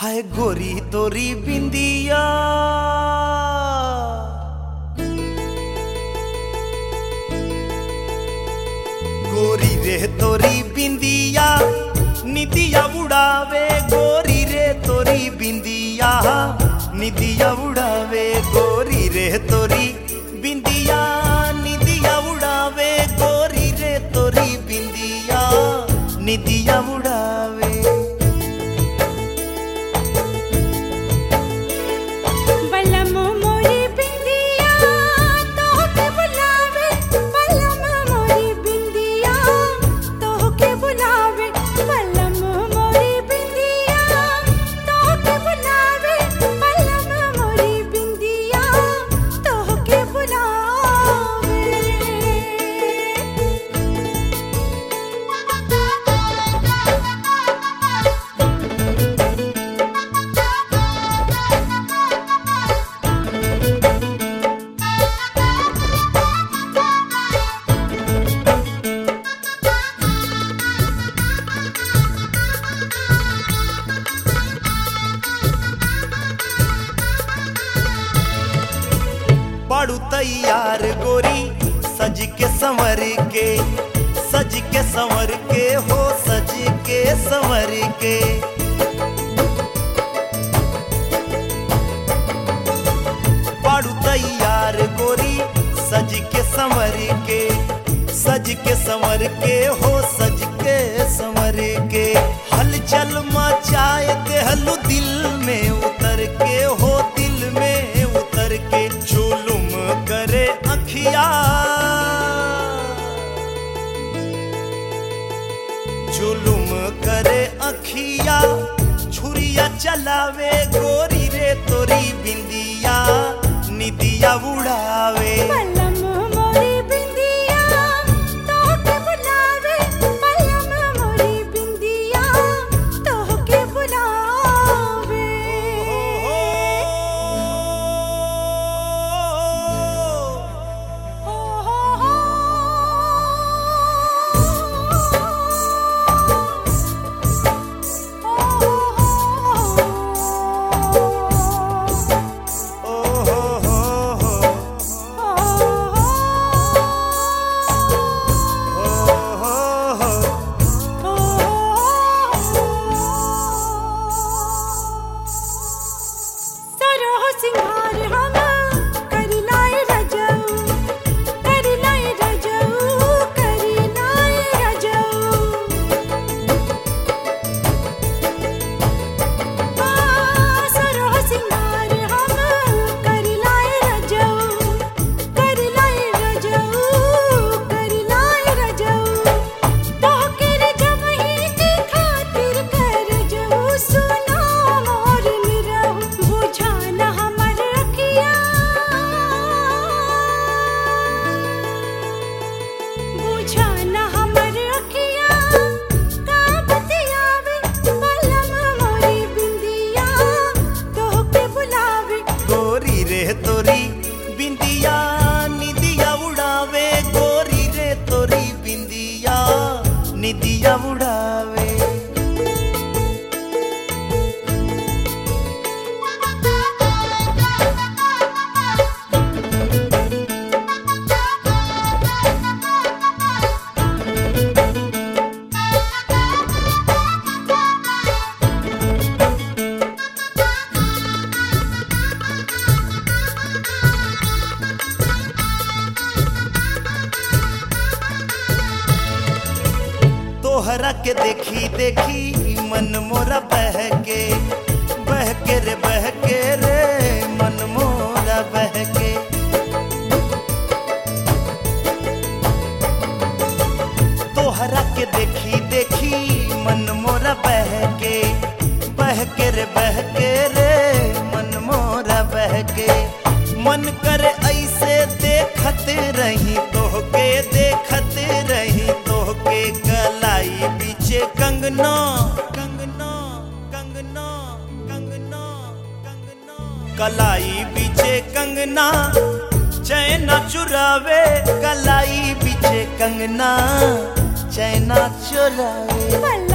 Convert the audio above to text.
हाय गोरी तोरी बिंदिया गोरी रे तोरी बिंदिया निदिया उड़ावे गोरी रे तोरी बिंदिया निदिया उड़ावे गोरी रे तोरी बिंदिया निदिया उड़ावे गोरी रे तोरी बिंदिया निदिया उड़ावे। बाड़ू तैयार गोरी सज के संवर के सज के संवर के हो सज के संवर के बाड़ू तैयार गोरी सज के संवर के सज के संवर के हो सज के संवर के हलचल मचाए देहलू दिल में उतर के हो दिल में उतर के जुलुम करे अखिया जुलुम करे अखिया छुरिया चलावे गोरी रे तोरी बिंदिया निदिया उड़ावे। तोरी बिंदिया निदिया उड़ावे गोरी रे तोरी बिंदिया निदिया उड़ावे। तोहरा के देखी देखी मन मोरा बहके रे मन मोरा बहके तोहरा के देखी देखी मन मोरा बहके रे मन मोरा बहके मन करे ऐसे देखत रही तोहके देखत रही तोहके कलाई पीछे कंगना कंगना कंगना कंगना कंगना कलाई पीछे कंगना चैना चुरावे कलाई पीछे कंगना चैना चुरावे।